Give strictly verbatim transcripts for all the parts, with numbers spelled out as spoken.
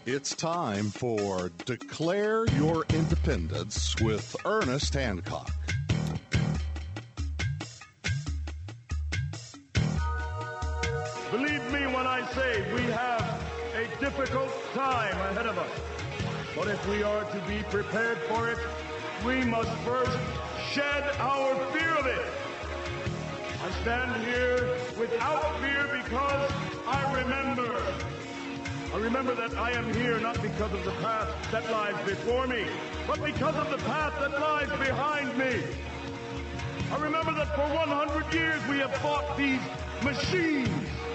It's time for Declare Your Independence with Ernest Hancock. Believe me when I say we have a difficult time ahead of us. But if we are to be prepared for it, we must first shed our fear of it. I stand here without fear because I remember. I remember that I am here not because of the path that lies before me, but because of the path that lies behind me. I remember that for one hundred years we have fought these machines.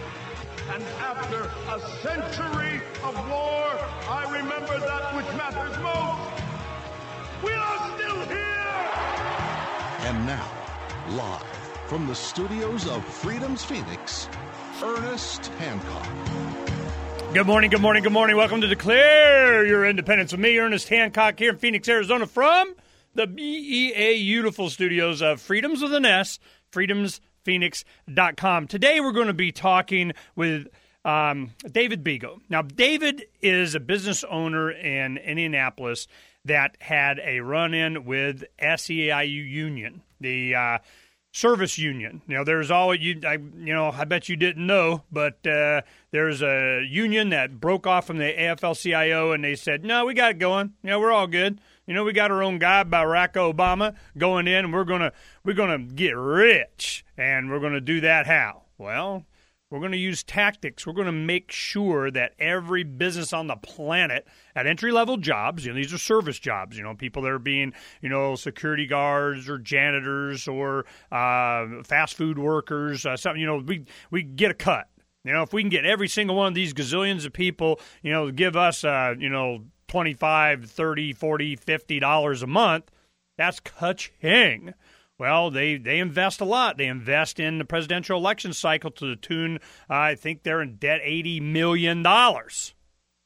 And after a century of war, I remember that which matters most. We are still here! And now, live from the studios of Freedom's Phoenix, Ernest Hancock. Good morning, good morning, good morning. Welcome to Declare Your Independence with me, Ernest Hancock, here in Phoenix, Arizona, from the B E A Beautiful studios of Freedoms with an S, freedoms phoenix dot com. Today we're going to be talking with um, David Bego. Now, David is a business owner in Indianapolis that had a run-in with S E I U Union, the uh, service union. You know, there's always, you, I, you know, I bet you didn't know, but uh, there's a union that broke off from the A F L C I O, and they said, no, we got it going. You know, we're all good. You know, we got our own guy, Barack Obama, going in, and we're gonna we're gonna get rich, and we're gonna do that how? Well, we're gonna use tactics. We're gonna make sure that every business on the planet at entry-level jobs, you know, these are service jobs, you know, people that are being, you know, security guards or janitors or uh, fast food workers, uh, something, you know, we we get a cut. You know, if we can get every single one of these gazillions of people, you know, give us, uh, you know, twenty-five, thirty, forty, fifty dollars a month, that's ka-ching. Well, they, they invest a lot. They invest in the presidential election cycle to the tune, uh, I think they're in debt eighty million dollars.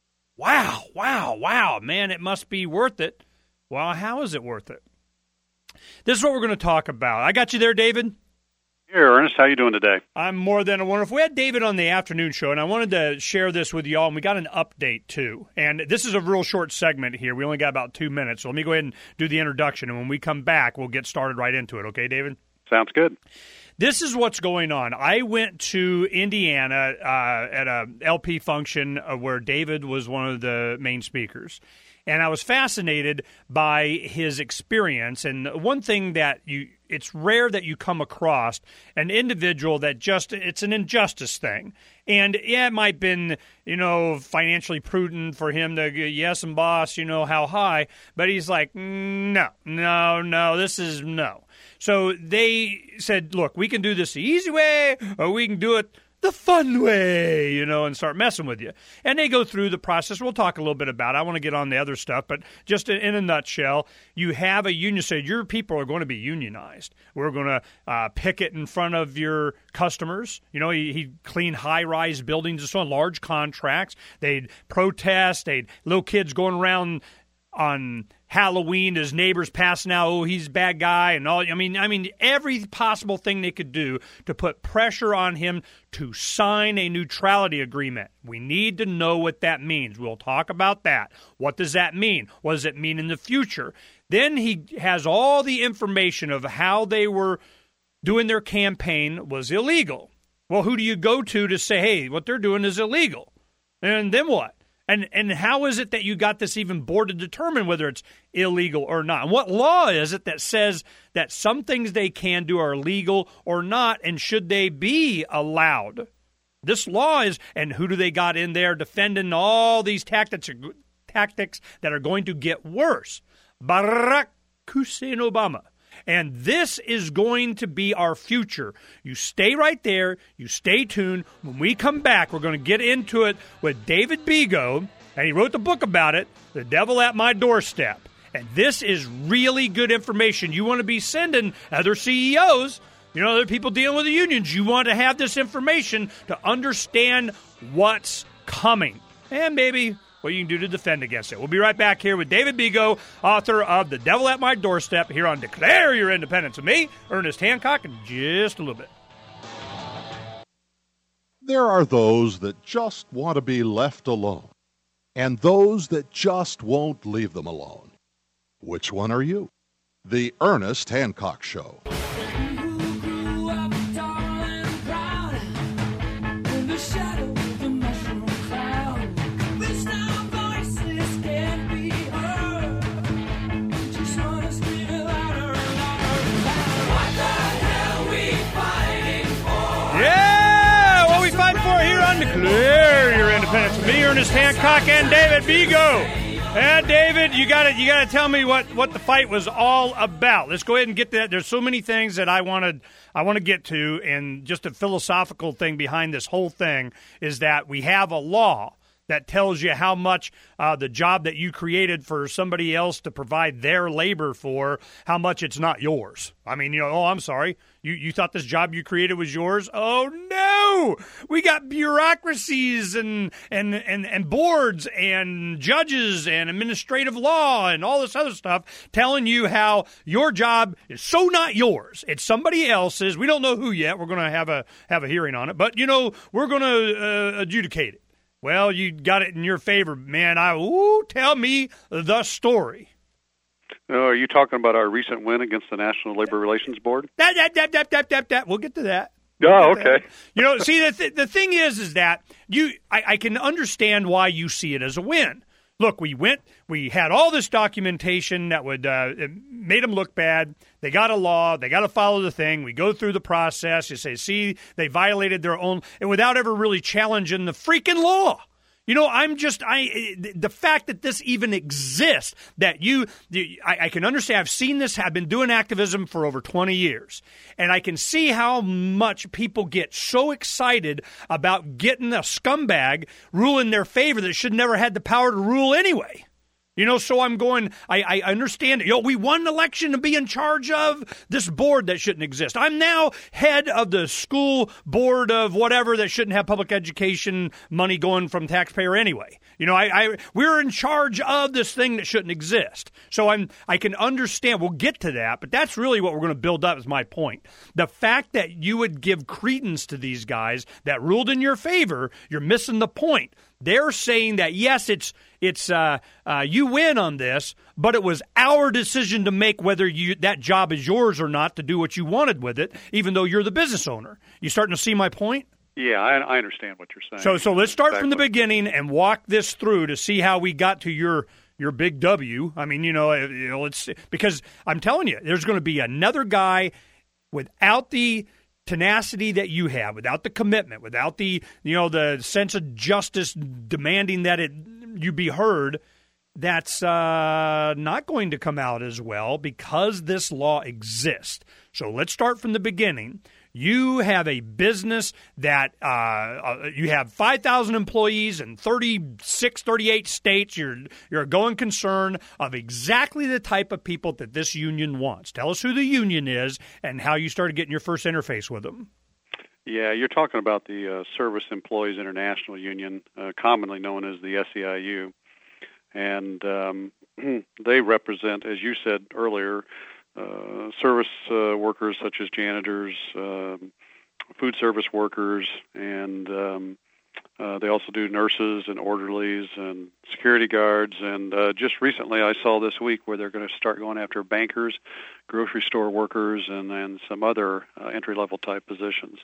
Wow, wow, wow. Man, it must be worth it. Well, how is it worth it? This is what we're going to talk about. I got you there, David? Here, Ernest, how you doing today? I'm more than a wonderful. We had David on the afternoon show, and I wanted to share this with you all, and we got an update, too. And this is a real short segment here. We only got about two minutes, so let me go ahead and do the introduction, and when we come back, we'll get started right into it. Okay, David? Sounds good. This is what's going on. I went to Indiana uh, at a L P function where David was one of the main speakers. And I was fascinated by his experience. And one thing that you, it's rare that you come across an individual that just, it's an injustice thing. And yeah, it might have been, you know, financially prudent for him to, yes, and boss, you know, how high. But he's like, no, no, no, this is no. So they said, look, we can do this the easy way, or we can do it the fun way, you know, and start messing with you. And they go through the process. We'll talk a little bit about it. I want to get on the other stuff, but just in, in a nutshell, you have a union. So your people are going to be unionized. We're going to uh, picket in front of your customers. You know, he, he'd clean high-rise buildings and so on, large contracts. They'd protest. They'd little kids going around on Halloween, his neighbors passing out, oh, he's a bad guy, and all. I mean, I mean, every possible thing they could do to put pressure on him to sign a neutrality agreement. We need to know what that means. We'll talk about that. What does that mean? What does it mean in the future? Then he has all the information of how they were doing their campaign was illegal. Well, who do you go to to say, hey, what they're doing is illegal? And then what? And and how is it that you got this even board to determine whether it's illegal or not? And what law is it that says that some things they can do are legal or not, and should they be allowed? This law is, and who do they got in there defending all these tactics, tactics that are going to get worse? Barack Hussein Obama. And this is going to be our future. You stay right there. You stay tuned. When we come back, we're going to get into it with David Bego, and he wrote the book about it, The Devil at My Doorstep. And this is really good information. You want to be sending other C E Os, you know, other people dealing with the unions. You want to have this information to understand what's coming. And maybe what you can do to defend against it. We'll be right back here with David Bego, author of The Devil at My Doorstep, here on Declare Your Independence with me, Ernest Hancock, in just a little bit. There are those that just want to be left alone. and those that just won't leave them alone. Which one are you? The Ernest Hancock Show. Declare your independence with me, Ernest Hancock, and David Bego. And David, you got to you got to tell me what, what the fight was all about. Let's go ahead and get that. There's so many things that I wanted I want to get to, and just a philosophical thing behind this whole thing is that we have a law that tells you how much uh, the job that you created for somebody else to provide their labor for, how much it's not yours. I mean, you know, oh, I'm sorry. You you thought this job you created was yours? Oh, no. We got bureaucracies and, and, and, and boards and judges and administrative law and all this other stuff telling you how your job is so not yours. It's somebody else's. We don't know who yet. We're going to have a have a hearing on it. But, you know, we're going to uh, adjudicate it. Well, you got it in your favor, man. I ooh, tell me the story. Uh, are you talking about our recent win against the National Labor Relations Board? That, that, that, that, that, that, that. We'll get to that. We'll oh, okay. That. You know, see, the th- the thing is, is that you, I, I can understand why you see it as a win. Look, we went, we had all this documentation that would uh, it made them look bad. They got a law. They got to follow the thing. We go through the process. You say, see, they violated their own, and without ever really challenging the freaking law. You know, I'm just, I the fact that this even exists, that you, I, I can understand, I've seen this, I've been doing activism for over twenty years, and I can see how much people get so excited about getting a scumbag rule in their favor that should never had the power to rule anyway. You know, so I'm going, I, I understand, you know, we won an election to be in charge of this board that shouldn't exist. I'm now head of the school board of whatever that shouldn't have public education money going from taxpayer anyway. You know, I, I we're in charge of this thing that shouldn't exist. So I'm, I can understand, we'll get to that, but that's really what we're going to build up is my point. The fact that you would give credence to these guys that ruled in your favor, you're missing the point. They're saying that, yes, it's it's uh, uh, you win on this, but it was our decision to make whether you that job is yours or not to do what you wanted with it, even though you're the business owner. You starting to see my point? Yeah, I, I understand what you're saying. So so let's start exactly. from the beginning and walk this through to see how we got to your your big W. I mean, you know, you know, it's because I'm telling you, there's going to be another guy without the tenacity that you have, without the commitment, without the, you know, the sense of justice demanding that it you be heard, that's uh, not going to come out as well because this law exists. So let's start from the beginning. You have a business that uh, uh, you have five thousand employees in thirty-six, thirty-eight states. You're you're a going concern of exactly the type of people that this union wants. Tell us who the union is and how you started getting your first interface with them. Yeah, you're talking about the uh, Service Employees International Union, uh, commonly known as the S E I U. And um, they represent, as you said earlier, Uh, service uh, workers such as janitors, uh, food service workers, and um, uh, they also do nurses and orderlies and security guards. And uh, just recently I saw this week where they're going to start going after bankers, grocery store workers, and, and some other uh, entry-level type positions.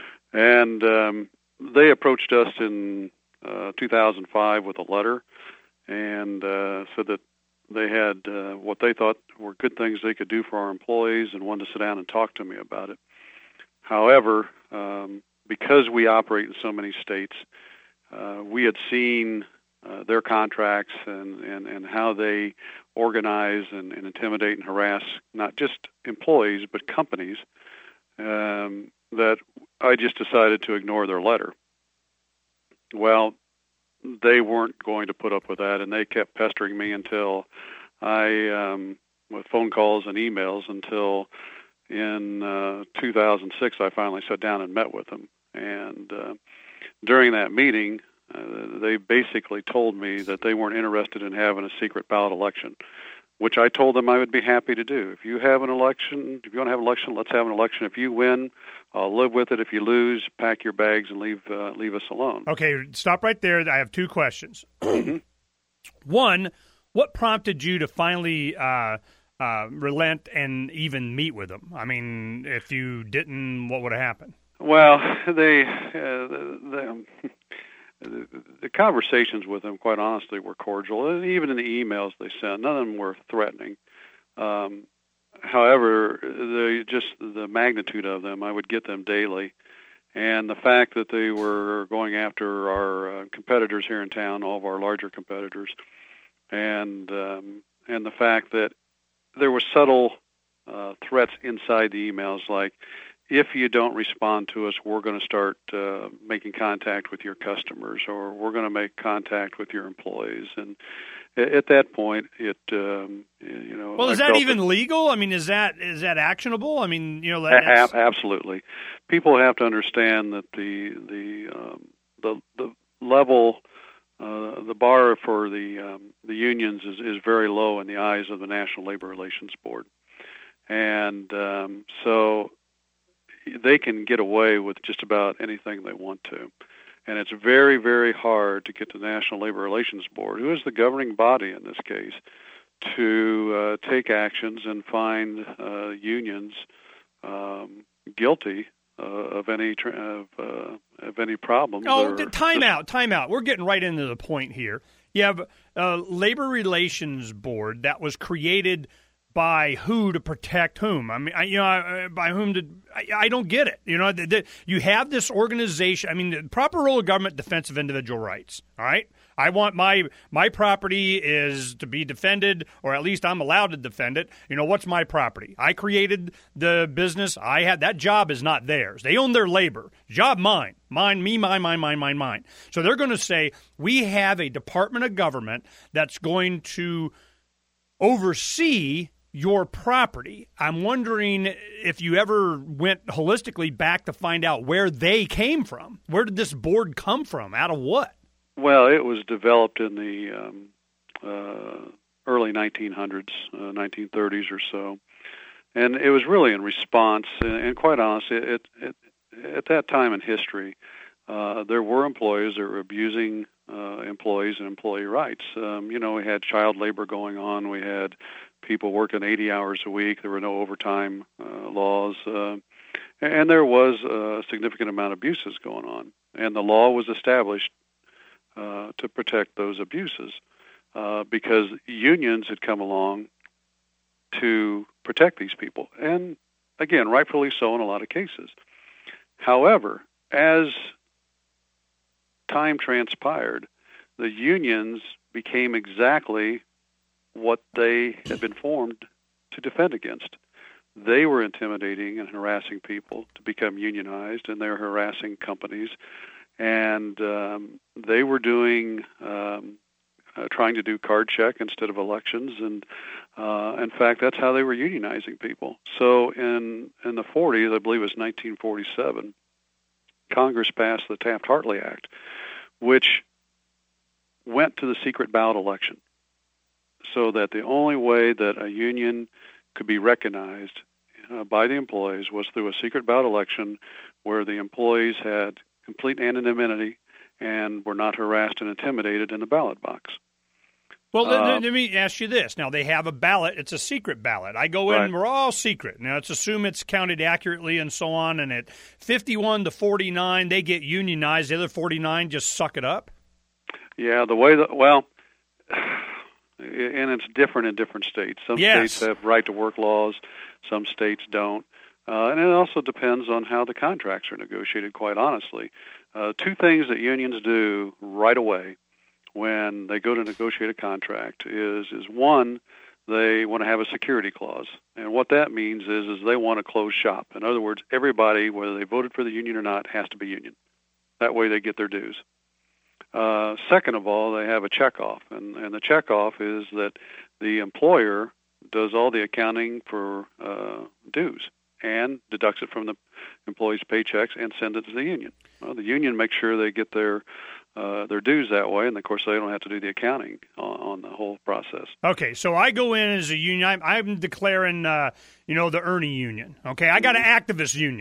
And um, they approached us in uh, two thousand five with a letter and uh, said that they had uh, what they thought were good things they could do for our employees and wanted to sit down and talk to me about it. However, um, because we operate in so many states, uh, we had seen uh, their contracts and, and, and how they organize and, and intimidate and harass not just employees but companies, um, that I just decided to ignore their letter. Well, they weren't going to put up with that, and they kept pestering me until I, um, with phone calls and emails, until in uh, two thousand six I finally sat down and met with them. And uh, during that meeting, uh, they basically told me that they weren't interested in having a secret ballot election, which I told them I would be happy to do. If you have an election, if you want to have an election, let's have an election. If you win, I'll live with it. If you lose, pack your bags and leave uh, leave us alone. Okay, stop right there. I have two questions. Mm-hmm. One, what prompted you to finally uh, uh, relent and even meet with them? I mean, if you didn't, what would have happened? Well, they, uh, the, the, the conversations with them, quite honestly, were cordial. And even in the emails they sent, none of them were threatening. Um, however, the, just the magnitude of them, I would get them daily. And the fact that they were going after our uh, competitors here in town, all of our larger competitors, and um, and the fact that there were subtle uh, threats inside the emails, like, if you don't respond to us, we're going to start uh, making contact with your customers, or we're going to make contact with your employees. And at that point, it um, you know. Well, is I that felt even that, legal? I mean, is that is that actionable? I mean, you know, that, a- absolutely. People have to understand that the the um, the the level, uh, the bar for the um, the unions is, is very low in the eyes of the National Labor Relations Board, and um, so they can get away with just about anything they want to. And it's very, very hard to get the National Labor Relations Board, who is the governing body in this case, to uh, take actions and find uh, unions um, guilty uh, of any tra- of, uh, of any problems. Oh, or, time out, time out. We're getting right into the point here. You have a Labor Relations Board that was created by who to protect whom? I mean, I, you know, I, by whom to? I, I don't get it. You know, the, the, you have this organization. I mean, the proper role of government, defense of individual rights. All right, I want my my property is to be defended, or at least I'm allowed to defend it. You know, what's my property? I created the business. I had that job is not theirs. They own their labor. Job mine, mine, me, mine, mine, mine, mine, mine. So they're going to say we have a department of government that's going to oversee your property. I'm wondering if you ever went holistically back to find out where they came from. Where did this board come from? Out of what? Well, it was developed in the um, uh, early nineteen hundreds, uh, nineteen thirties or so, and it was really in response. And, and quite honestly, it, it, at that time in history, uh, there were employers that were abusing uh, employees and employee rights. Um, you know, we had child labor going on. We had people working eighty hours a week. There were no overtime uh, laws. Uh, and there was a significant amount of abuses going on. And the law was established uh, to protect those abuses uh, because unions had come along to protect these people. And, again, rightfully so in a lot of cases. However, as time transpired, the unions became exactly what they had been formed to defend against. They were intimidating and harassing people to become unionized, and they were harassing companies, and um, they were doing, um, uh, trying to do card check instead of elections, and uh, in fact, that's how they were unionizing people. So in in the forties, I believe it was nineteen forty-seven, Congress passed the Taft-Hartley Act, which went to the secret ballot election, so that the only way that a union could be recognized uh, by the employees was through a secret ballot election where the employees had complete anonymity and were not harassed and intimidated in the ballot box. Well, uh, let, let me ask you this. Now, they have a ballot. It's a secret ballot. I go in, right. We're all secret. Now, let's assume it's counted accurately and so on, and at fifty-one to forty-nine, they get unionized. The other forty-nine just suck it up? Yeah, the way that, well... and it's different in different states. Some yes. states have right-to-work laws. Some states don't. Uh, and it also depends on how the contracts are negotiated, quite honestly. Uh, two things that unions do right away when they go to negotiate a contract is, is one, they want to have a security clause. And what that means is, is they want to close shop. In other words, everybody, whether they voted for the union or not, has to be union. That way they get their dues. Uh, second of all, they have a checkoff, and, and the checkoff is that the employer does all the accounting for uh, dues and deducts it from the employees' paychecks and sends it to the union. Well, the union makes sure they get their uh, their dues that way, and of course they don't have to do the accounting on, on the whole process. Okay, so I go in as a union. I'm, I'm declaring, uh, you know, the Ernie union. Okay, I got an activist union.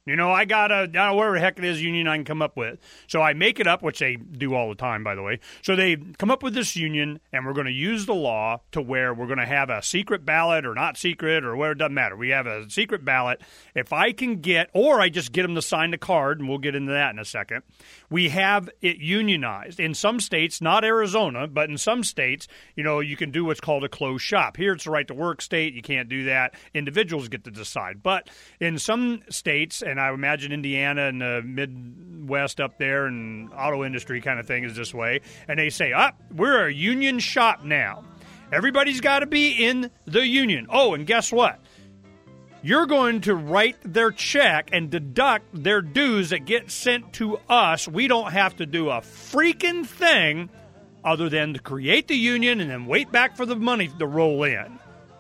You know, I got a, whatever the heck it is, union I can come up with. So I make it up, which they do all the time, by the way. So they come up with this union, and we're going to use the law to where we're going to have a secret ballot or not secret or where it doesn't matter. We have a secret ballot. If I can get, or I just get them to sign the card, and we'll get into that in a second, we have it unionized. In some states, not Arizona, but in some states, you know, you can do what's called a closed shop. Here it's a right-to-work state. You can't do that. Individuals get to decide. But in some states, and I imagine Indiana and the Midwest up there and auto industry kind of thing is this way. And they say, ah, we're a union shop now. Everybody's got to be in the union. Oh, and guess what? You're going to write their check and deduct their dues that get sent to us. We don't have to do a freaking thing other than to create the union and then wait back for the money to roll in.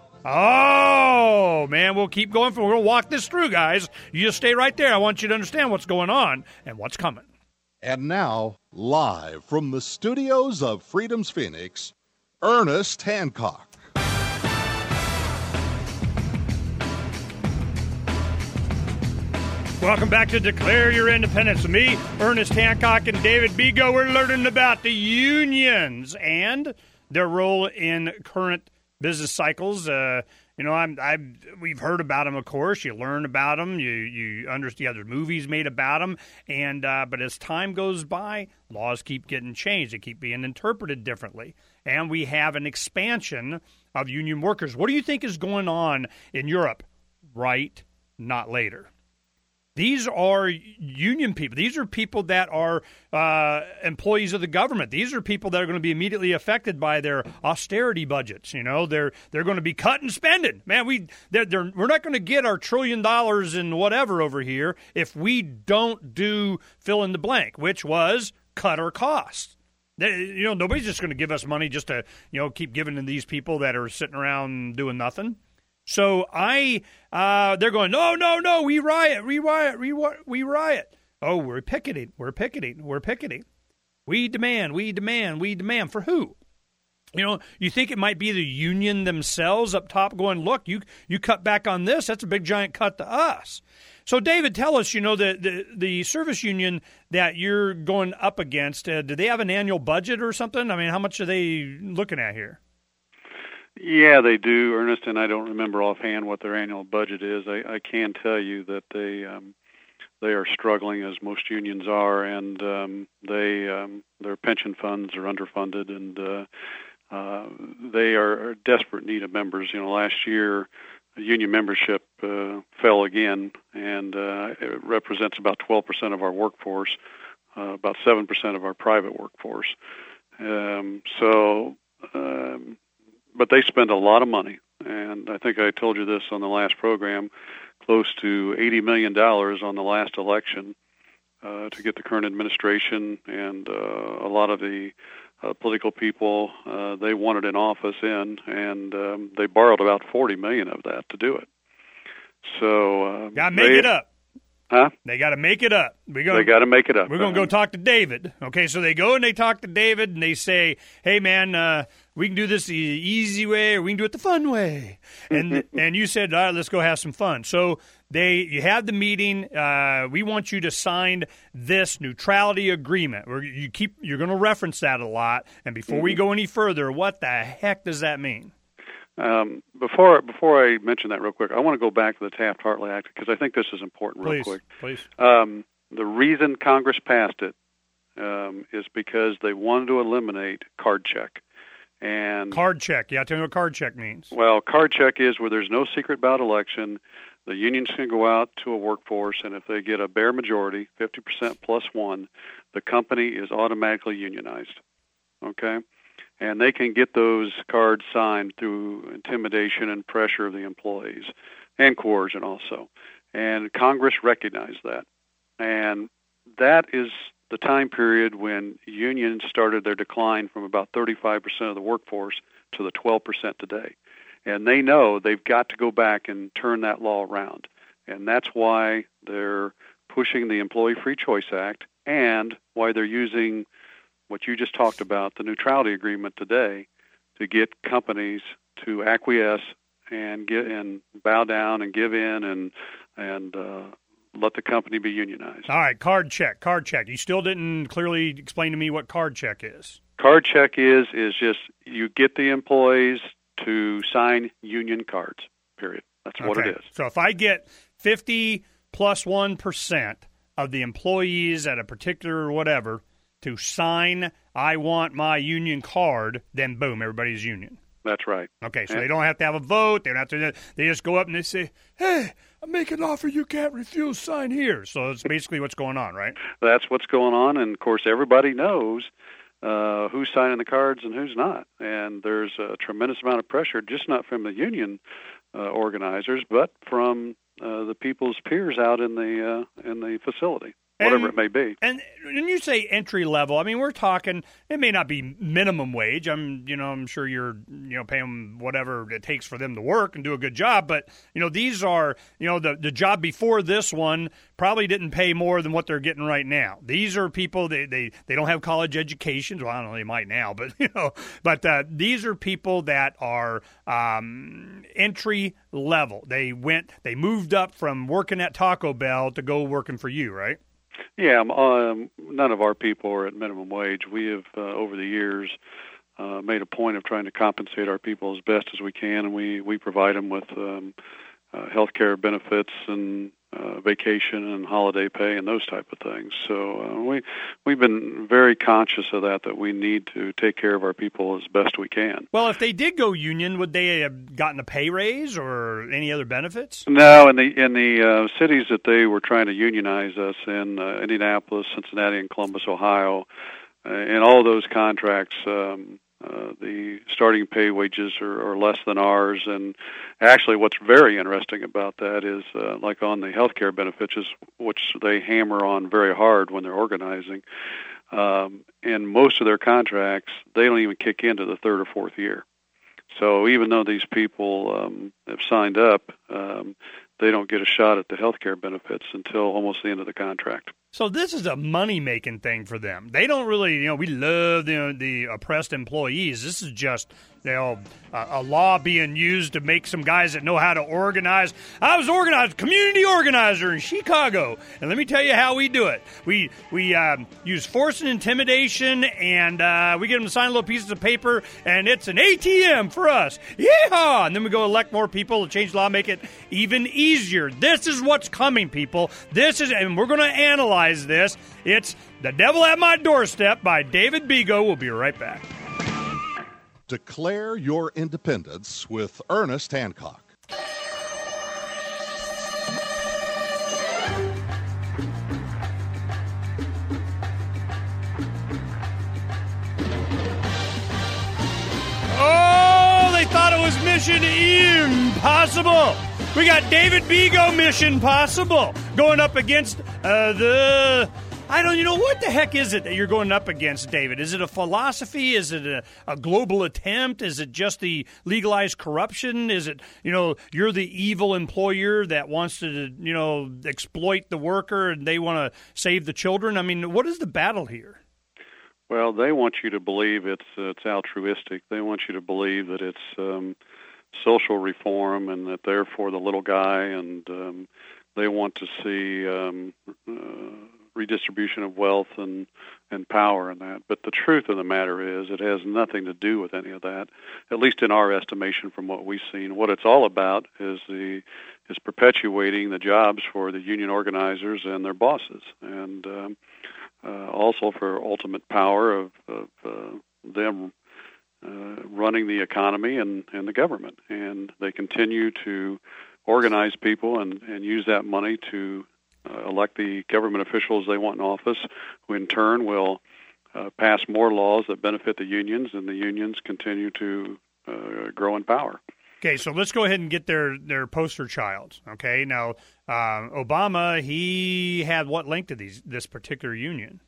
Oh, man, we'll keep going. For, we're going to walk this through, guys. You just stay right there. I want you to understand what's going on and what's coming. And now, live from the studios of Freedom's Phoenix, Ernest Hancock. Welcome back to Declare Your Independence with me, Ernest Hancock, and David Bego. We're learning about the unions and their role in current business cycles. Uh, you know, I'm, I'm, we've heard about them, of course. You learn about them. You, you understand. Yeah, there's movies made about them. And uh, but as time goes by, laws keep getting changed. They keep being interpreted differently. And we have an expansion of union workers. What do you think is going on in Europe? Right, not later. These are union people. These are people that are uh, employees of the government. These are people that are going to be immediately affected by their austerity budgets. You know, they're they're going to be cutting spending. Man, we they're, they're, we're not going to get our trillion dollars in whatever over here if we don't do fill in the blank, which was cut our costs. They, you know, nobody's just going to give us money just to, you know, keep giving to these people that are sitting around doing nothing. So I, uh, they're going, no, no, no, we riot, we riot, we, we riot. Oh, we're picketing, we're picketing, we're picketing. We demand, we demand, we demand. For who? You know, you think it might be the union themselves up top going, look, you you cut back on this, that's a big giant cut to us. So, David, tell us, you know, the, the, the service union that you're going up against, uh, do they have an annual budget or something? I mean, how much are they looking at here? Yeah, they do, Ernest, and I don't remember offhand what their annual budget is. I, I can tell you that they um, they are struggling, as most unions are, and um, they um, their pension funds are underfunded, and uh, uh, they are in desperate need of members. You know, last year union membership uh, fell again, and uh, it represents about twelve percent of our workforce, uh, about seven percent of our private workforce. Um, so. Um, But they spend a lot of money, and I think I told you this on the last program, close to eighty million dollars on the last election uh, to get the current administration and uh, a lot of the uh, political people uh, they wanted in office in, and um, they borrowed about forty million dollars of that to do it. So uh, Got to make they, it up. Huh? They got to make it up. We they got to make it up. We're going to go talk to David. Okay, so they go and they talk to David, and they say, hey, man, uh, we can do this the easy way or we can do it the fun way. And and you said, all right, let's go have some fun. So they you have the meeting. Uh, we want you to sign this neutrality agreement. We're, you keep, you're going to reference that a lot. And before mm-hmm. we go any further, what the heck does that mean? Um, before before I mention that real quick, I want to go back to the Taft-Hartley Act because I think this is important real please, quick. Please, um, the reason Congress passed it um, is because they wanted to eliminate card check. And card check, yeah, tell me what card check means. Well, card check is where there's no secret ballot election. The unions can go out to a workforce, and if they get a bare majority, fifty percent plus one, the company is automatically unionized. Okay? And they can get those cards signed through intimidation and pressure of the employees, and coercion also. And Congress recognized that. And that is the time period when unions started their decline from about thirty-five percent of the workforce to the twelve percent today. And they know they've got to go back and turn that law around. And that's why they're pushing the Employee Free Choice Act and why they're using what you just talked about, the neutrality agreement today, to get companies to acquiesce and get and bow down and give in and and uh, let the company be unionized. All right, card check, card check. You still didn't clearly explain to me what card check is. Card check is is just you get the employees to sign union cards, period. That's what okay. it is. So if I get fifty plus one percent of the employees at a particular whatever to sign, I want my union card, then boom, everybody's union. That's right. Okay, so and, they don't have to have a vote. They don't have to. They just go up and they say, "Hey, I make an offer you can't refuse. Sign here." So it's basically what's going on, right? That's what's going on, and of course, everybody knows uh, who's signing the cards and who's not. And there's a tremendous amount of pressure, just not from the union uh, organizers, but from uh, the people's peers out in the uh, in the facility. Whatever and, it may be. And when you say entry level, I mean, we're talking, it may not be minimum wage. I'm, you know, I'm sure you're, you know, paying them whatever it takes for them to work and do a good job. But, you know, these are, you know, the, the job before this one probably didn't pay more than what they're getting right now. These are people, they, they, they don't have college educations. Well, I don't know, they might now, but, you know, but uh, these are people that are um, entry level. They went, they moved up from working at Taco Bell to go working for you, right? Yeah, um, none of our people are at minimum wage. We have, uh, over the years, uh, made a point of trying to compensate our people as best as we can, and we, we provide them with um, uh, health care benefits and uh, vacation and holiday pay and those type of things. So uh, we, we've been very conscious of that, that we need to take care of our people as best we can. Well, if they did go union, would they have gotten a pay raise or any other benefits? No, in the in the uh, cities that they were trying to unionize us in, uh, Indianapolis, Cincinnati, and Columbus, Ohio, uh, in all those contracts, um, uh, the starting pay wages are, are less than ours. And actually, what's very interesting about that is, uh, like on the health care benefits, which they hammer on very hard when they're organizing, um, in most of their contracts, they don't even kick into the third or fourth year. So even though these people um, have signed up, um, they don't get a shot at the health care benefits until almost the end of the contract. So this is a money-making thing for them. They don't really, you know, we love you know, the oppressed employees. This is just, you know, a, a law being used to make some guys that know how to organize. I was organized, community organizer in Chicago, and let me tell you how we do it. We we um, use force and intimidation, and uh, we get them to sign little pieces of paper, and it's an A T M for us. Yeehaw! And then we go elect more people to change the law, make it even easier. This is what's coming, people. This is, and we're going to analyze this. It's The Devil at My Doorstep by David Bego. We'll be right back. Declare your independence with Ernest Hancock. Oh, they thought it was Mission Impossible. We got David Bego, Mission Possible, going up against uh, the... I don't, you know, what the heck is it that you're going up against, David? Is it a philosophy? Is it a, a global attempt? Is it just the legalized corruption? Is it, you know, you're the evil employer that wants to, you know, exploit the worker and they want to save the children? I mean, what is the battle here? Well, they want you to believe it's uh, it's altruistic. They want you to believe that it's um, social reform and that they're for the little guy, and um, they want to see um, uh, redistribution of wealth and, and power and that. But the truth of the matter is it has nothing to do with any of that, at least in our estimation from what we've seen. What it's all about is the is perpetuating the jobs for the union organizers and their bosses, and um, uh, also for ultimate power of, of uh, them uh, running the economy and, and the government. And they continue to organize people and, and use that money to uh, elect the government officials they want in office, who in turn will uh, pass more laws that benefit the unions, and the unions continue to uh, grow in power. Okay, so let's go ahead and get their, their poster child. Okay, now uh, Obama, he had what link to these this particular union?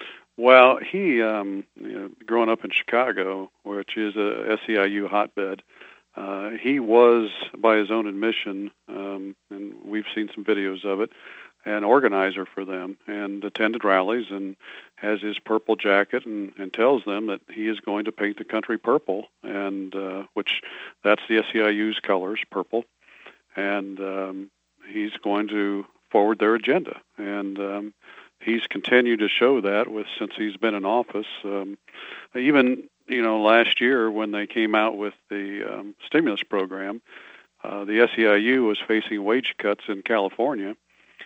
Well, he, um, you know, growing up in Chicago, which is a S E I U hotbed, uh, he was, by his own admission, um, and we've seen some videos of it, an organizer for them, and attended rallies and has his purple jacket and, and tells them that he is going to paint the country purple, and uh, which that's the S E I U's colors, purple, and um, he's going to forward their agenda. And um, he's continued to show that with since he's been in office. Um, even, you know, last year when they came out with the um, stimulus program, uh, the S E I U was facing wage cuts in California,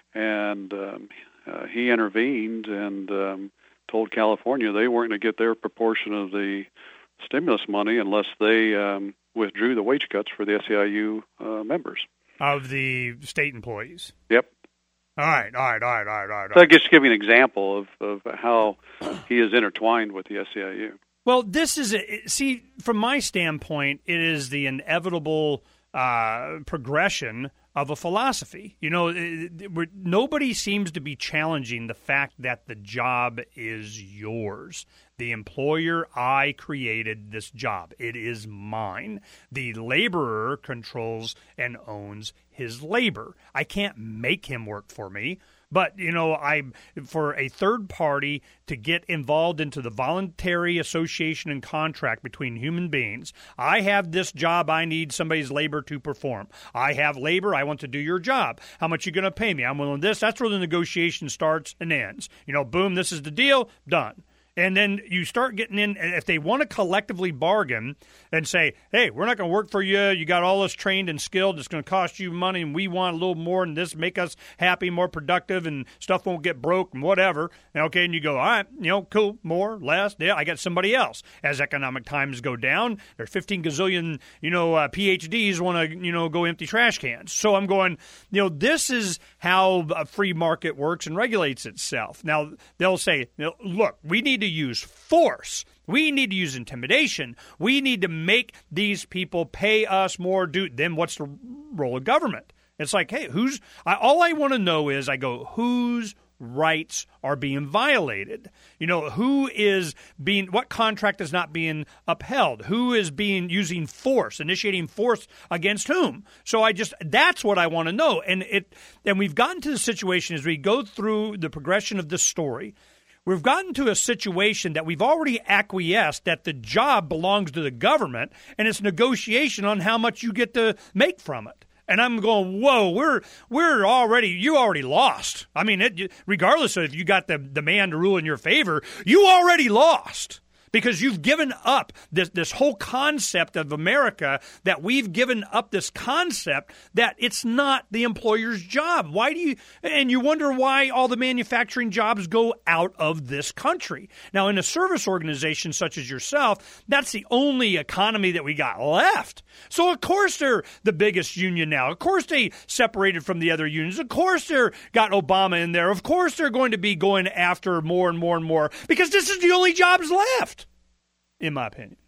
and um, uh, he intervened and um, told California they weren't going to get their proportion of the stimulus money unless they um, withdrew the wage cuts for the S E I U uh, members. Of the state employees? Yep. All right, all right, all right, all right, all right. So I just give you an example of, of how he is intertwined with the S E I U. Well, this is, a, see, from my standpoint, it is the inevitable uh, progression of a philosophy. You know, it, it, nobody seems to be challenging the fact that the job is yours. The employer, I created this job. It is mine. The laborer controls and owns his labor. I can't make him work for me. But, you know, I for a third party to get involved into the voluntary association and contract between human beings, I have this job, I need somebody's labor to perform. I have labor, I want to do your job. How much are you going to pay me? I'm willing to this. That's where the negotiation starts and ends. You know, boom, this is the deal, done. And then you start getting in, if they want to collectively bargain and say, hey, we're not going to work for you. You got all this trained and skilled. It's going to cost you money, and we want a little more than this, make us happy, more productive, and stuff won't get broke and whatever. And okay, and you go, all right, you know, cool, more, less. Yeah, I got somebody else. As economic times go down, there's fifteen gazillion, you know, uh, P H Ds want to, you know, go empty trash cans. So I'm going, you know, this is how a free market works and regulates itself. Now, they'll say, look, we need to use force. We need to use intimidation. We need to make these people pay us more due. Then what's the role of government? It's like, hey, who's I, all I want to know is I go, whose rights are being violated? You know, who is being, what contract is not being upheld? Who is being using force, initiating force against whom? So I just, that's what I want to know. And it, and we've gotten to the situation as we go through the progression of this story. We've gotten to a situation that we've already acquiesced that the job belongs to the government, and it's negotiation on how much you get to make from it. And I'm going, whoa, we're we're already, you already lost. I mean, it, regardless of if you got the, the man to rule in your favor, you already lost. Because you've given up this this whole concept of America, that we've given up this concept that it's not the employer's job. Why do you – and you wonder why all the manufacturing jobs go out of this country. Now, in a service organization such as yourself, that's the only economy that we got left. So, of course, they're the biggest union now. Of course, they separated from the other unions. Of course, they're got Obama in there. Of course, they're going to be going after more and more and more because this is the only jobs left. In my opinion.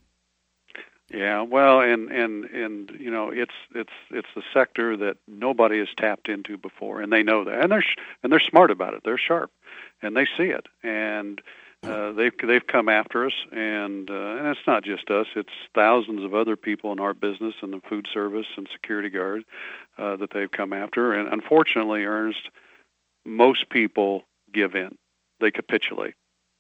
Yeah, well, and, and, and you know, it's it's it's the sector that nobody has tapped into before, and they know that, and they're and they're smart about it. They're sharp, and they see it, and uh, they've they've come after us, and uh, and it's not just us; it's thousands of other people in our business, and the food service and security guard uh, that they've come after, and unfortunately, Ernest, most people give in, they capitulate,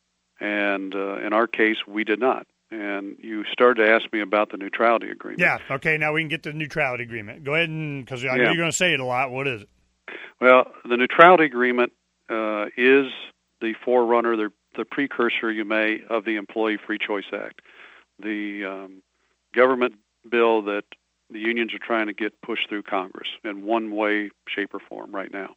and uh, in our case, we did not. And you started to ask me about the neutrality agreement. Yeah, okay, now we can get to the neutrality agreement. Go ahead, and because I know yeah. you're going to say it a lot. What is it? Well, the neutrality agreement uh, is the forerunner, the, the precursor, you may, of the Employee Free Choice Act, the um, government bill that the unions are trying to get pushed through Congress in one way, shape, or form right now.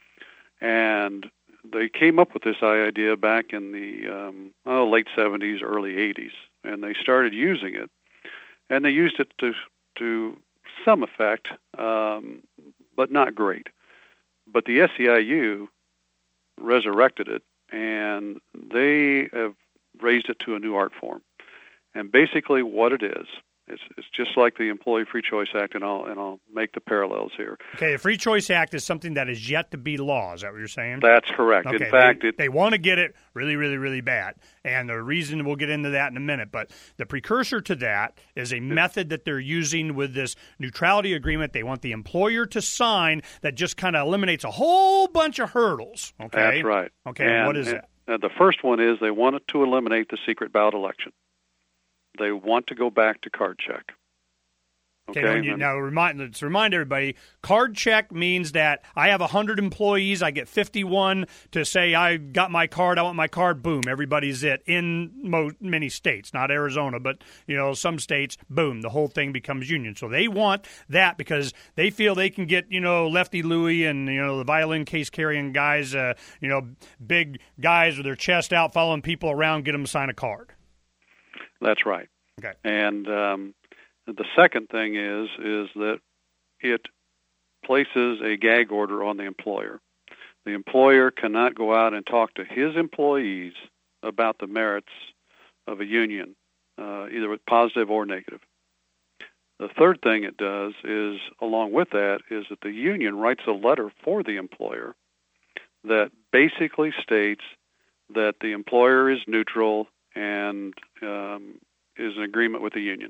And they came up with this idea back in the um, oh, late seventies, early eighties. And they started using it, and they used it to to some effect, um, but not great. But the S E I U resurrected it, and they have raised it to a new art form. And basically what it is, it's, it's just like the Employee Free Choice Act, and I'll, and I'll make the parallels here. Okay, the Free Choice Act is something that is yet to be law. Is that what you're saying? That's correct. Okay, in fact, they, it, they want to get it really, really, really bad. And the reason, we'll get into that in a minute, but the precursor to that is a method that they're using with this neutrality agreement. They want the employer to sign that just kind of eliminates a whole bunch of hurdles. Okay, that's right. Okay, and, what is and, that? And the first one is they wanted to eliminate the secret ballot election. They want to go back to card check. Okay. Okay, you, now remind let's remind everybody. Card check means that I have a hundred employees. I get fifty-one to say I got my card. I want my card. Boom, everybody's it in mo- many states, not Arizona, but you know some states. Boom, the whole thing becomes union. So they want that because they feel they can get you know Lefty Louie and you know the violin case carrying guys, uh, you know big guys with their chest out, following people around, get them to sign a card. That's right. Okay, and. Um, The second thing is is that it places a gag order on the employer. The employer cannot go out and talk to his employees about the merits of a union, uh, either with positive or negative. The third thing it does is, along with that, is that the union writes a letter for the employer that basically states that the employer is neutral and um, is in agreement with the union.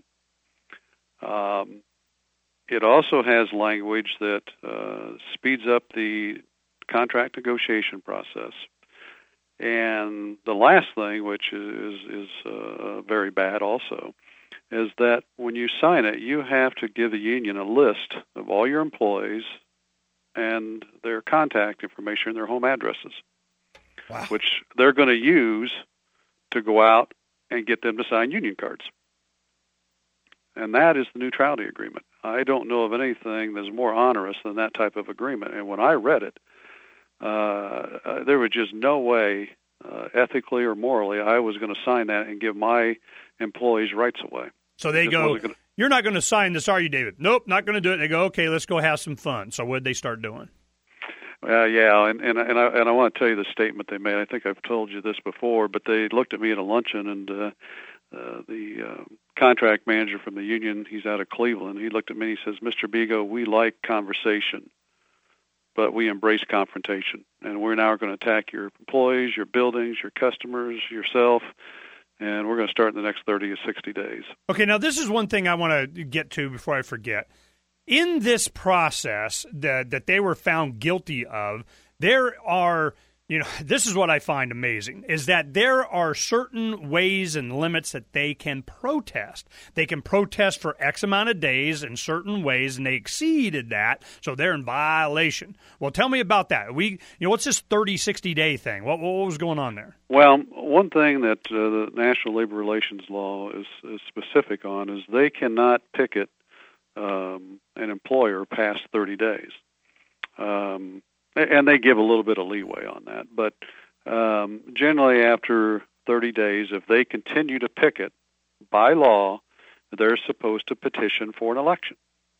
Um, it also has language that uh, speeds up the contract negotiation process. And the last thing, which is, is uh, very bad also, is that when you sign it, you have to give the union a list of all your employees and their contact information and their home addresses, wow. which they're going to use to go out and get them to sign union cards. And that is the neutrality agreement. I don't know of anything that's more onerous than that type of agreement. And when I read it, uh, uh, there was just no way, uh, ethically or morally, I was going to sign that and give my employees' rights away. So they go, gonna... you're not going to sign this, are you, David? Nope, not going to do it. They go, okay, let's go have some fun. So what did they start doing? Uh, yeah, and and and I, and I want to tell you the statement they made. I think I've told you this before, but they looked at me at a luncheon, and uh, uh, the uh, contract manager from the union, he's out of Cleveland, he looked at me and he says, Mister Bego, we like conversation, but we embrace confrontation, and we're now going to attack your employees, your buildings, your customers, yourself, and we're going to start in the next thirty to sixty days. Okay, now this is one thing I want to get to before I forget. In this process that, that they were found guilty of, there are, you know, this is what I find amazing, is that there are certain ways and limits that they can protest. They can protest for X amount of days in certain ways, and they exceeded that, so they're in violation. Well, tell me about that. We, you know, what's this thirty, sixty-day thing? What, what was going on there? Well, one thing that uh, the National Labor Relations Law is, is specific on is they cannot picket Um, an employer past thirty days. Um, and they give a little bit of leeway on that. But um, generally after thirty days, if they continue to picket, by law, they're supposed to petition for an election.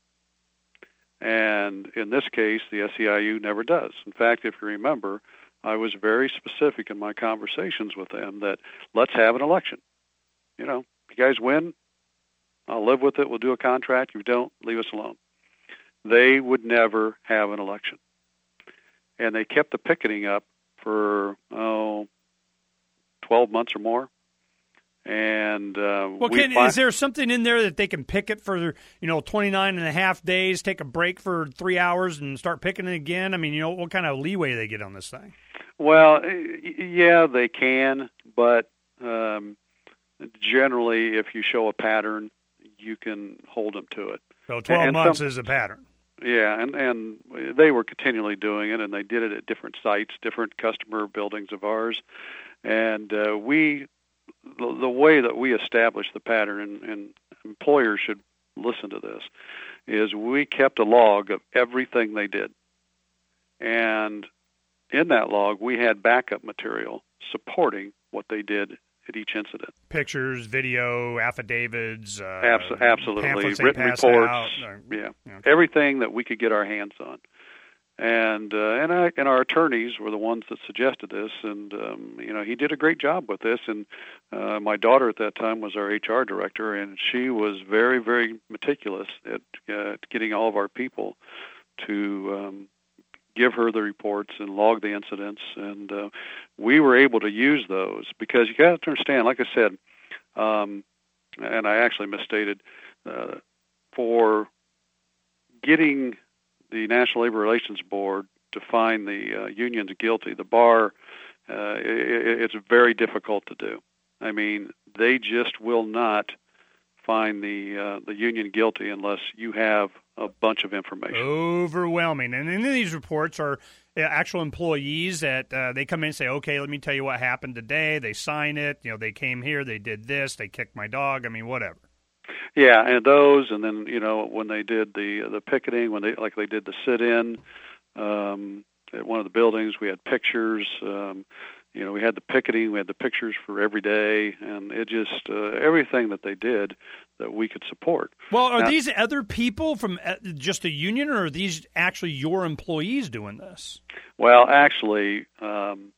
And in this case, the S E I U never does. In fact, if you remember, I was very specific in my conversations with them that let's have an election. You know, if you guys win, I'll live with it. We'll do a contract. If you don't, leave us alone. They would never have an election. And they kept the picketing up for, oh, twelve months or more. And uh, well, we can, find- is there something in there that they can picket for, you know, twenty-nine and a half days, take a break for three hours and start picking it again? I mean, you know, what kind of leeway they get on this thing? Well, yeah, they can, but um, generally if you show a pattern, you can hold them to it. So twelve and months some, is a pattern. Yeah, and, and they were continually doing it, and they did it at different sites, different customer buildings of ours. And uh, we, the, the way that we established the pattern, and, and employers should listen to this, is we kept a log of everything they did. And in that log, we had backup material supporting what they did at each incident. Pictures, video, affidavits, uh, Abs- absolutely, written reports, out. yeah, okay. Everything that we could get our hands on. And uh, and I and our attorneys were the ones that suggested this, and um, you know he did a great job with this. And uh, my daughter at that time was our H R director, and she was very very meticulous at uh, getting all of our people to um, give her the reports and log the incidents, and uh, we were able to use those because you got to understand, like I said, um, and I actually misstated, uh, for getting the National Labor Relations Board to find the uh, unions guilty, the bar, uh, it, it's very difficult to do. I mean, they just will not find the uh, the union guilty unless you have a bunch of information. Overwhelming. And then these reports are actual employees that uh, they come in and say, okay, let me tell you what happened today. They sign it. You know, they came here, they did this, they kicked my dog. I mean, whatever. Yeah, and those, and then, you know, when they did the the picketing, when they like they did the sit-in um, at one of the buildings, we had pictures. Um, you know, we had the picketing, we had the pictures for every day, and it just uh, everything that they did that we could support. Well, are now, these other people from just a union, or are these actually your employees doing this? Well, actually, um,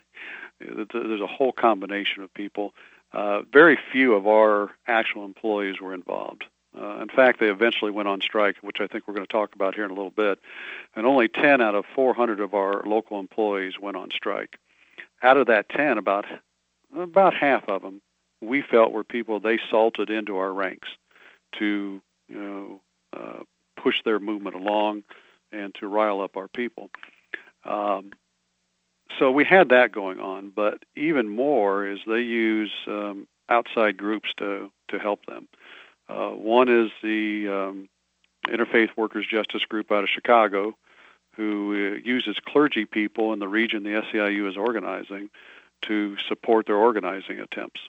there's a whole combination of people. Uh, very few of our actual employees were involved. Uh, in fact, they eventually went on strike, which I think we're going to talk about here in a little bit. And only ten out of four hundred of our local employees went on strike. Out of that ten, about about half of them we felt were people they salted into our ranks to, you know, uh, push their movement along and to rile up our people. Um, So we had that going on, but even more is they use um, outside groups to, to help them. Uh, one is the um, Interfaith Workers Justice Group out of Chicago, who uh, uses clergy people in the region the S E I U is organizing to support their organizing attempts.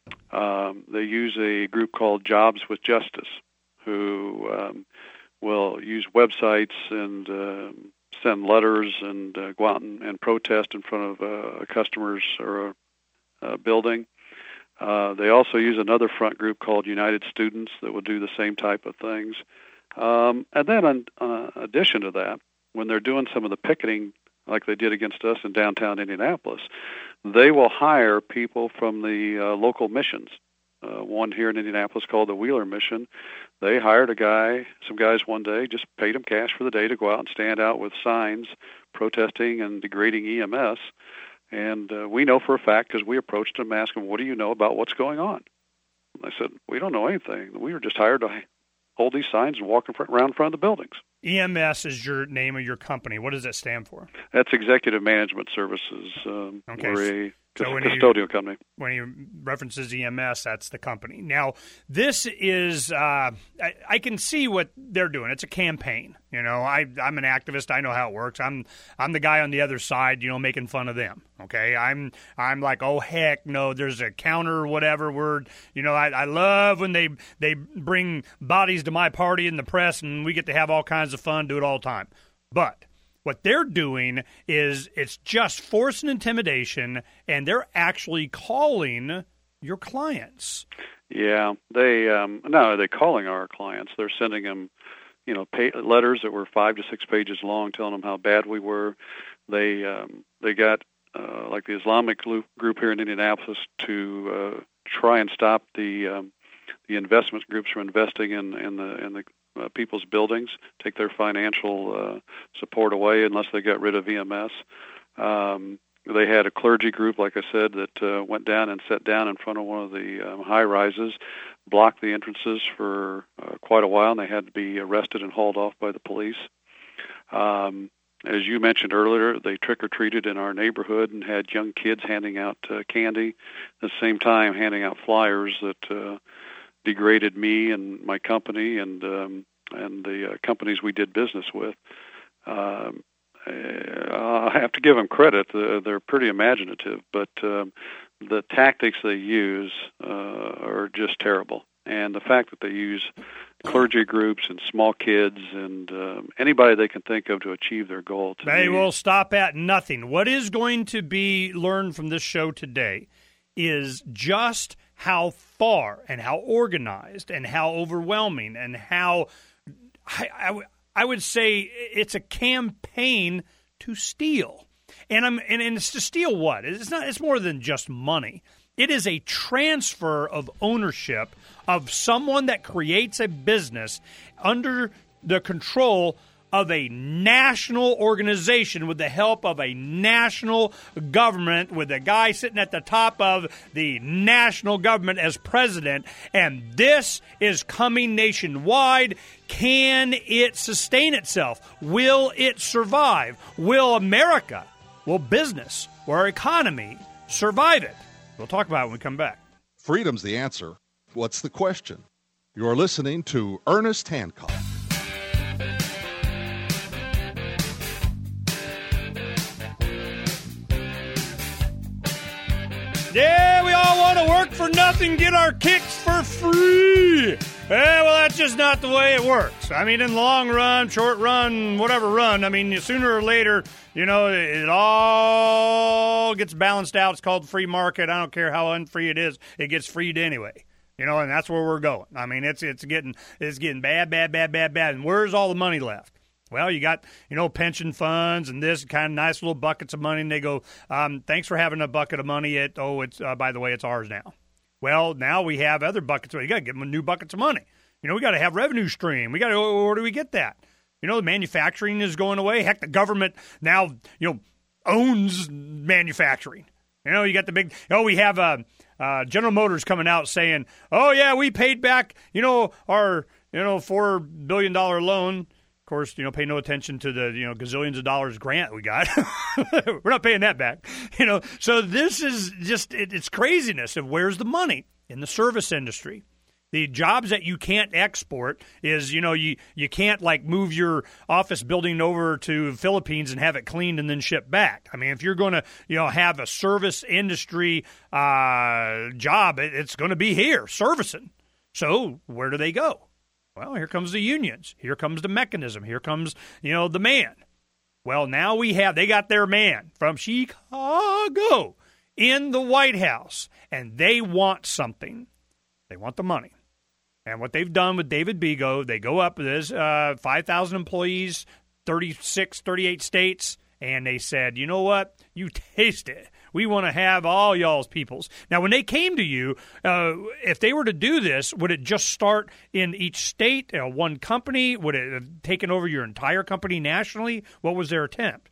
Um, they use a group called Jobs with Justice, who um, will use websites and um, send letters and uh, go out and, and protest in front of uh, a customer's or a, a building. Uh, they also use another front group called United Students that will do the same type of things. Um, and then in uh, addition to that, when they're doing some of the picketing like they did against us in downtown Indianapolis, they will hire people from the uh, local missions. Uh, one here in Indianapolis called the Wheeler Mission. They hired a guy, some guys one day, just paid them cash for the day to go out and stand out with signs protesting and degrading E M S. And uh, we know for a fact because we approached them and asked them, what do you know about what's going on? And they said, we don't know anything. We were just hired to hold these signs and walk in front, around in front of the buildings. E M S is your name of your company. What does that stand for? That's Executive Management Services. Um, okay. We're a So when custodial he, company. When he references E M S, that's the company. Now, this is, uh, I, I can see what they're doing. It's a campaign. You know, I, I'm an activist. I know how it works. I'm I'm the guy on the other side, you know, making fun of them. Okay, I'm I'm like, oh, heck no, there's a counter or whatever word. You know, I, I love when they, they bring bodies to my party in the press and we get to have all kinds of fun, do it all the time. But what they're doing is it's just force and intimidation, and they're actually calling your clients. Yeah, they um, no, they're calling our clients. They're sending them, you know, pay, letters that were five to six pages long, telling them how bad we were. They um, they got uh, like the Islamic group here in Indianapolis to uh, try and stop the um, the investment groups from investing in in the in the Uh, people's buildings, take their financial uh, support away unless they got rid of E M S. Um, they had a clergy group, like I said, that uh, went down and sat down in front of one of the um, high-rises, blocked the entrances for uh, quite a while, and they had to be arrested and hauled off by the police. Um, as you mentioned earlier, they trick-or-treated in our neighborhood and had young kids handing out uh, candy, at the same time handing out flyers that uh, degraded me and my company and um, and the uh, companies we did business with. Um, I have to give them credit. Uh, they're pretty imaginative, but um, the tactics they use uh, are just terrible. And the fact that they use clergy groups and small kids and um, anybody they can think of to achieve their goal. To they me, will stop at nothing. What is going to be learned from this show today is just how far and how organized and how overwhelming and how I, I, I would say it's a campaign to steal. And I'm and, and it's to steal what? It's not it's more than just money. It is a transfer of ownership of someone that creates a business under the control of a national organization with the help of a national government with a guy sitting at the top of the national government as president. And this is coming nationwide. Can it sustain itself? Will it survive? Will America, will business, will our economy survive it? We'll talk about it when we come back. Freedom's the answer. What's the question? You're listening to Ernest Hancock. Yeah, we all want to work for nothing, get our kicks for free. Yeah, well, that's just not the way it works. I mean, in the long run, short run, whatever run, I mean, sooner or later, you know, it all gets balanced out. It's called free market. I don't care how unfree it is. It gets freed anyway. You know, and that's where we're going. I mean, it's it's getting it's getting bad, bad, bad, bad, bad. And where's all the money left? Well, you got, you know, pension funds and this kind of nice little buckets of money, and they go, um, thanks for having a bucket of money. It, oh, it's uh, by the way, it's ours now. Well, now we have other buckets. Well, you got to give them new buckets of money. You know, we got to have revenue stream. We got to, where do we get that? You know, the manufacturing is going away. Heck, the government now, you know, owns manufacturing. You know, you got the big, oh, we have uh, uh, General Motors coming out saying, oh, yeah, we paid back, you know, our, you know, four billion dollars loan. Of course, you know, pay no attention to the, you know, gazillions of dollars grant we got. We're not paying that back. You know, so this is just, it, it's craziness of where's the money in the service industry. The jobs that you can't export is, you know, you, you can't, like, move your office building over to the Philippines and have it cleaned and then shipped back. I mean, if you're going to, you know, have a service industry uh, job, it, it's going to be here, servicing. So where do they go? Well, here comes the unions. Here comes the mechanism. Here comes, you know, the man. Well, now we have, they got their man from Chicago in the White House, and they want something. They want the money. And what they've done with David Bego, they go up, there's uh, five thousand employees, thirty-six, thirty-eight states, and they said, you know what? You taste it. We want to have all y'all's peoples. Now, when they came to you, uh, if they were to do this, would it just start in each state, uh, one company? Would it have taken over your entire company nationally? What was their attempt?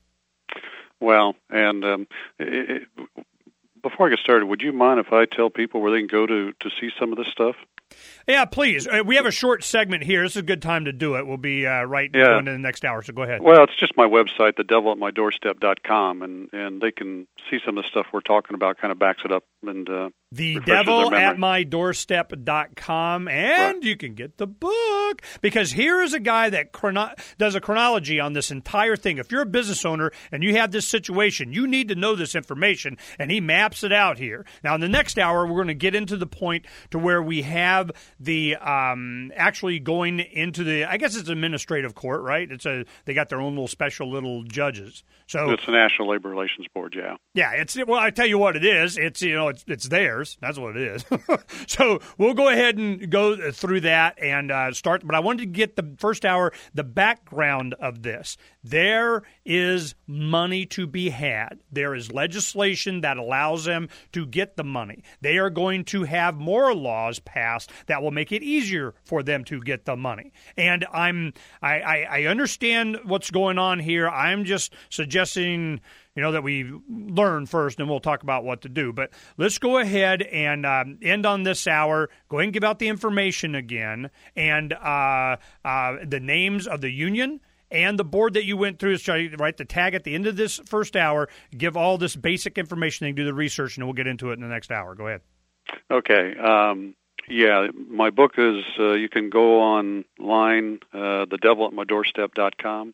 Well, and um, it, it, before I get started, would you mind if I tell people where they can go to, to see some of this stuff? Yeah, please. Uh, we have a short segment here. This is a good time to do it. We'll be uh, right yeah. going into the next hour, so go ahead. Well, it's just my website, the devil at my doorstep dot com, and, and they can see some of the stuff we're talking about, kind of backs it up. and uh, the devil at my doorstep dot com, and right. you can get the book, because here is a guy that chrono- does a chronology on this entire thing. If you're a business owner and you have this situation, you need to know this information, and he maps it out here. Now, in the next hour, we're going to get into the point to where we have the um, actually going into the, I guess it's administrative court, right? It's a they got their own little special little judges. So it's the National Labor Relations Board, yeah. Yeah, it's well, I tell you what it is. It's you know, it's it's theirs. That's what it is. So we'll go ahead and go through that and uh, start. But I wanted to get the first hour, the background of this. There is money to be had. There is legislation that allows them to get the money. They are going to have more laws passed that will make it easier for them to get the money. And I'm I, I, I understand what's going on here. I'm just suggesting, you know, that we learn first, and we'll talk about what to do. But let's go ahead and um, end on this hour. Go ahead and give out the information again, and uh, uh, the names of the union and the board that you went through. So, right, the tag at the end of this first hour, give all this basic information and do the research, and we'll get into it in the next hour. Go ahead. Okay. Um, yeah, my book is, uh, you can go online, uh, the devil at my doorstep dot com.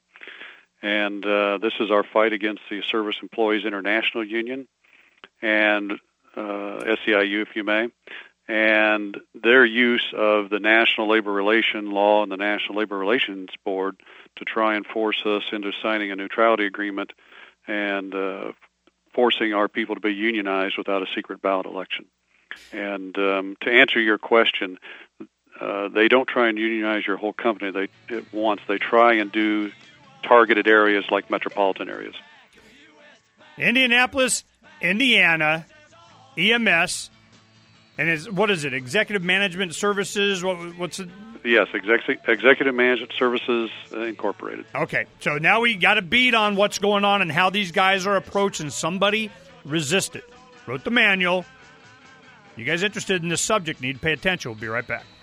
And uh, this is our fight against the Service Employees International Union and uh, S E I U, if you may, and their use of the National Labor Relations Law and the National Labor Relations Board to try and force us into signing a neutrality agreement and uh, forcing our people to be unionized without a secret ballot election. And um, to answer your question, uh, they don't try and unionize your whole company. They at once they try and do targeted areas like metropolitan areas. Indianapolis, Indiana, E M S, and is what is it? Executive Management Services? What, what's it? Yes, exec- Executive Management Services uh, Incorporated. Okay, so now we got a beat on what's going on and how these guys are approaching. Somebody resisted. Wrote the manual. You guys interested in this subject need to pay attention. We'll be right back.